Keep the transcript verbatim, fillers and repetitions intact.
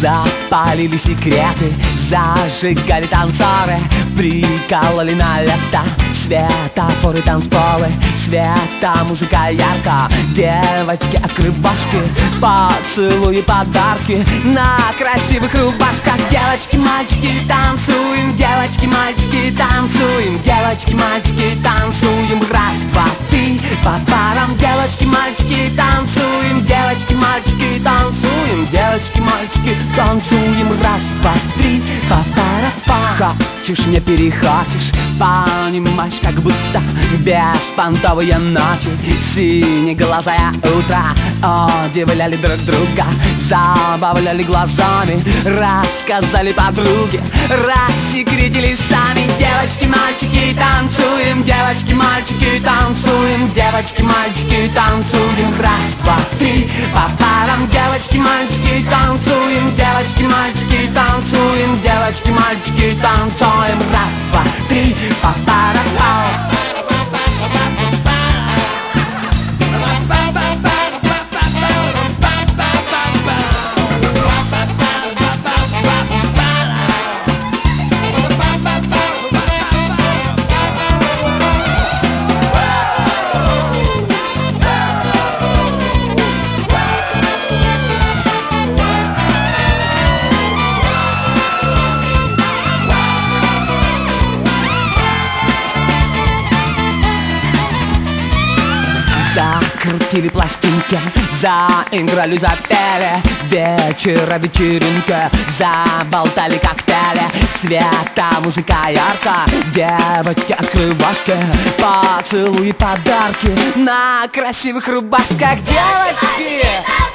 Запалили секреты, зажигали танцоры, прикололи на лето светофоры, танцполы, света, музыка ярко. Девочки-открывашки, поцелуи, подарки на красивых рубашках. Девочки, мальчики, танцуем, девочки, мальчики, танцуем, девочки, мальчики, танцуем. Раз, два, три, по парам. Девочки, мальчики, танцуем, девочки, мальчики, танцуем, девочки, мальчики, танцуем. Раз, два, три, по парам. Хочешь, не перехочешь, понимаешь, как будто беспонтовые ночи, синеглазое утро удивляли друг друга, забавляли глазами, рассказали подруги, рассекретили сами. Девочки, мальчики, танцуем, девочки, мальчики, танцуем, девочки, мальчики, танцуем. Раз, два, три, по парам. Девочки, мальчики, танцуем, девочки, мальчики, танцуем, девочки, мальчики, танцуем. Раз, два, три, по парам. Закрутили пластинки, заиграли, запели, вечера, вечеринка, заболтали коктейли, света, музыка ярко. Девочки-открывашки, поцелуи, подарки на красивых рубашках. Девочки!